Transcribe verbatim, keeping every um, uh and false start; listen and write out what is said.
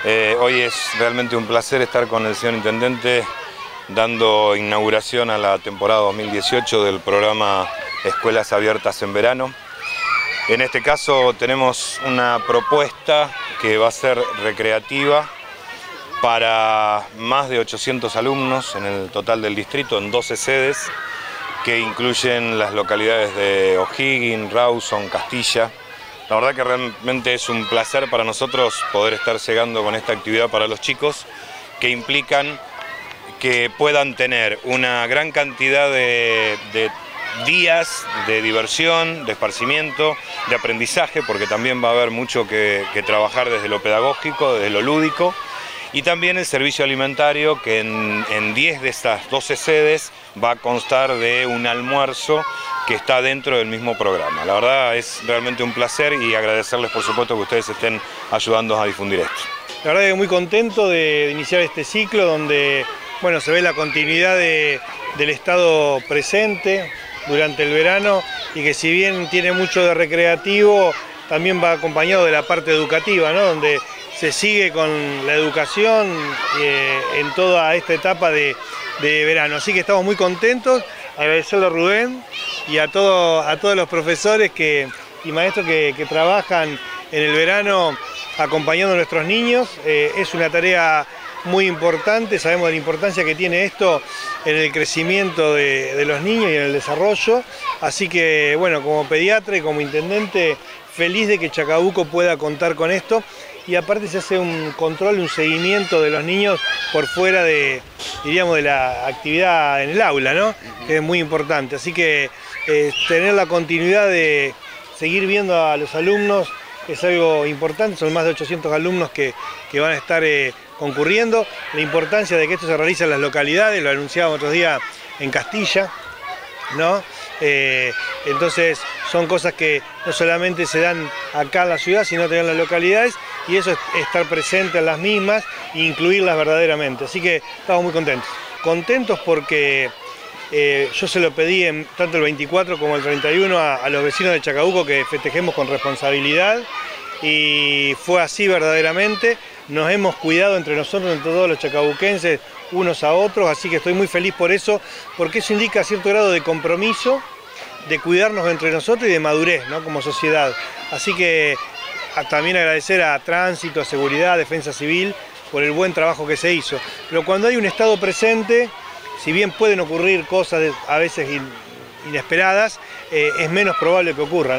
Eh, hoy es realmente un placer estar con el señor Intendente dando inauguración a la temporada dos mil dieciocho del programa Escuelas Abiertas en Verano. En este caso tenemos una propuesta que va a ser recreativa para más de ochocientos alumnos en el total del distrito, en doce sedes, que incluyen las localidades de O'Higgins, Rawson, Castilla. La verdad que realmente es un placer para nosotros poder estar llegando con esta actividad para los chicos, que implican que puedan tener una gran cantidad de, de días de diversión, de esparcimiento, de aprendizaje, porque también va a haber mucho que, que trabajar desde lo pedagógico, desde lo lúdico, y también el servicio alimentario, que en, en diez de estas doce sedes va a constar de un almuerzo que está dentro del mismo programa. La verdad es realmente un placer y agradecerles por supuesto que ustedes estén ayudando a difundir esto. La verdad que muy contento de iniciar este ciclo donde bueno, se ve la continuidad de, del estado presente durante el verano y que si bien tiene mucho de recreativo, también va acompañado de la parte educativa, ¿no? Donde se sigue con la educación eh, en toda esta etapa de, de verano. Así que estamos muy contentos, agradecerle a Rubén y a, todo, a todos los profesores que, y maestros que, que trabajan en el verano acompañando a nuestros niños. Eh, es una tarea muy importante, sabemos de la importancia que tiene esto en el crecimiento de, de los niños y en el desarrollo. Así que, bueno, como pediatra y como intendente, feliz de que Chacabuco pueda contar con esto. Y aparte se hace un control, un seguimiento de los niños por fuera de, diríamos, de la actividad en el aula, ¿no? Que es muy importante. Así que eh, tener la continuidad de seguir viendo a los alumnos es algo importante. Son más de ochocientos alumnos que, que van a estar eh, concurriendo. La importancia de que esto se realice en las localidades, lo anunciábamos otros días en Castilla, ¿no? Eh, entonces son cosas que no solamente se dan acá en la ciudad, sino también en las localidades, y eso es estar presente en las mismas e incluirlas verdaderamente. Así que estamos muy contentos. Contentos porque eh, yo se lo pedí en, tanto el veinticuatro como el treinta y uno a, a los vecinos de Chacabuco que festejemos con responsabilidad, y fue así verdaderamente. Nos hemos cuidado entre nosotros, entre todos los chacabuquenses, unos a otros, así que estoy muy feliz por eso, porque eso indica cierto grado de compromiso, de cuidarnos entre nosotros y de madurez, ¿no? Como sociedad. Así que a, también agradecer a Tránsito, a Seguridad, a Defensa Civil, por el buen trabajo que se hizo. Pero cuando hay un Estado presente, si bien pueden ocurrir cosas a veces in, inesperadas, eh, es menos probable que ocurran.